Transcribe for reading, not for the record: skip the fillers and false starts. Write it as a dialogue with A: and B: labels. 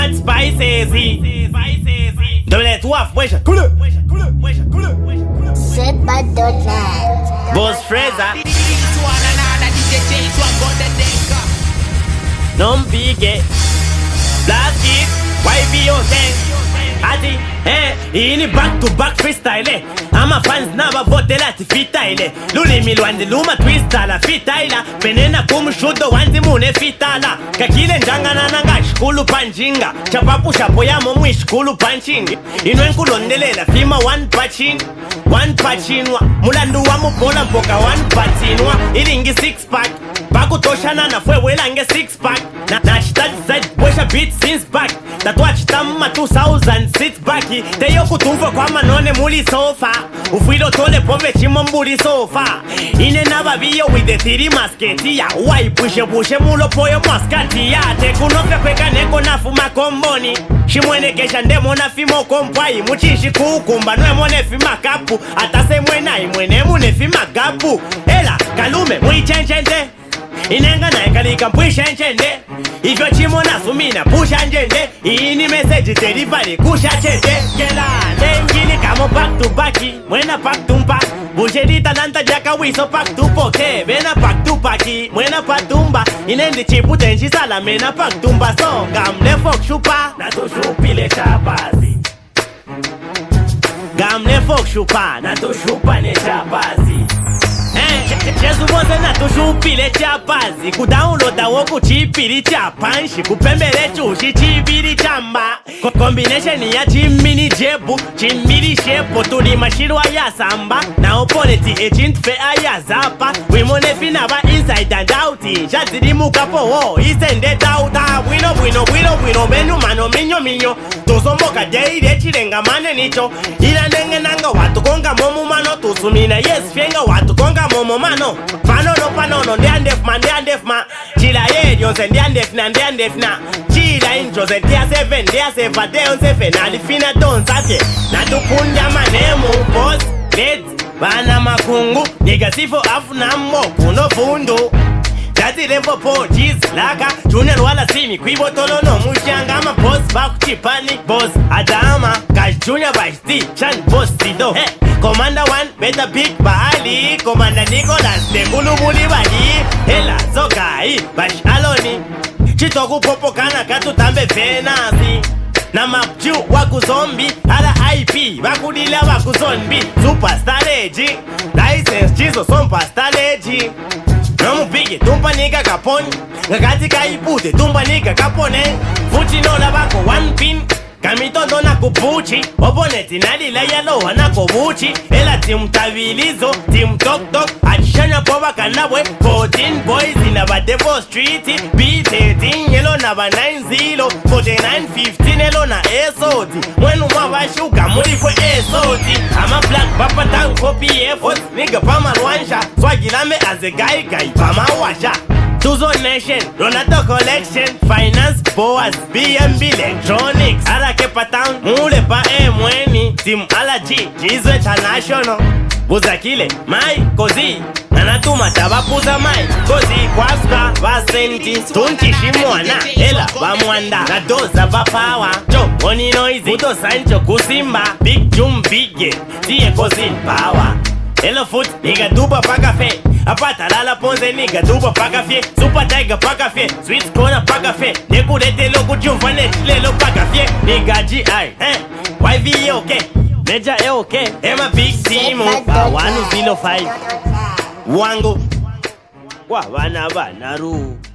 A: mad spices. Double two half pressure.
B: Set by Dotland.
A: Boss Fraser. Non pique. Plastic. YBO thing. Ati, ini back to back freestyle. Ama fans naba vote lati fitaile. Luli milwandi luma twistala fitaila. Penena kumshudo wanzi mune fitala. Kakile njangana nanga shkulu panjinga. Chapapu shapo yamo mwishkulu panchingi. Inwe nkulondelela fima one pachin. One pachinwa. Mulandu wa mupola mpoka one patinwa. Ilingi six pack. Baku toshana na fwe welange six pack. Na chitadi side bwesha beat since back. Tatwa chitama 2000 sit back. Teyo kutumva kwa manone muli sofa. Ufuilo tole pove chimo mbuli sofa. Ine naba biyo with the tiri masketi ya. Uwai pushe mulo poyo maskati ya. Tekunofe kweka neko nafuma komboni. Shimwene kesha ndemo na fimo kompwai. Muchishi kukumba nwe mwone fima kapu. Atase mwena imwene mune fima gapu. Ela kalume mwi chenchende. Inenga na ekalika mpwishenchende. Ifyo chimo na sumina pusha njende. Ini message delivery kusha chende. Kela nengini kamo back to baki. Mwena pack to mpa. Bushedita nanta jaka wiso pack to poke. Bena pack to paki. Mwena patumba. Inendi chipu tenshi sala mena pack to mba. So gamle fok shupa. Na to shupile chapazi. Gamle fok shupa. Na to shupa ne chapazi. Jesu mose na tushupile chapazi. Kudownloada woku chipili chapanshi. Kupembele chushi chibili chamba. Combination ya chimini jebu. Chimili shepo tuli mashirwa ya samba. Na opponenti agent fe aya zapa. Wimone finaba inside and out. Jazidi mukapo wo isende dauta. Wino menu mano minyo. Tuzomboka jaire chirenga mane nicho. Ila nenge nanga watu konga momu mano. Tusumina yes fienga watu konga momo mano. Panono ndiandef ma. Chila ye yonse ndiandef na. Chila injose ndia 7 ndia 7 deon 7 alifina don sake. Na tupunda manemu boss let's bana makungu. Nigga sifo afu na mmoku no fundo. Dati levo po cheese laka. Junior wala simi kwibo tolo no mushanga. Ama boss baku chipani boss adama. Kash junior bashti chan boss sido. Commander 1 better big bahali. Commander Nicholas tekulu muli bali. Hela zokai bash aloni. Chitoku popo kana katu tambe fenasi. Na mapju waku zombie. Hala IP wakudila waku zombie. Superstar leji. License chizo superstar leji. Nomu bigi tumpa nika kaponi. Ngakati kaipute tumpa nika kapone. Fuchi nola bako one pin. Kamitondo na kupuchi. Opponenti nalila yalo wana kubuchi. Ela team tabilizo. Team tok. Achishanya poba kanabwe. 14 boys in a Devo Street. B13 yelo na ba 9-0. 49-15 yelo na SOD. Mwenu mawashuka muri fwe SOD. Ama black papa tank for PF. Nigga pama rwansha. Swagilame as a guy pama washa. Tuzo Nation, Ronaldo Collection, Finance Boas, BMB Electronics, Arake Patown, Mule pa mweni, Team Alaji, Jizo International, Buzakile, Mai, Kozi, Nanatuma tabapuza Mai, Kozi, Kwaska, Vasenti, Tunchi Shimwana, Ela, Bamwanda, Nadoza Bapawa, Jo, Money Noisy, Muto Sancho Kusimba, Big Jum Bigge, Tie Kozi Power, Hello Foot, Niga Duba Pagafe. Apata lala ponze nigga duba paka fie. Super Tiger paka fie. Sweet corner paka fie. Nekurete loku jumfane chilelo paka fie. Nigga GI YVOK Meja EOK Ema big team 105 Wango Wa bana banaru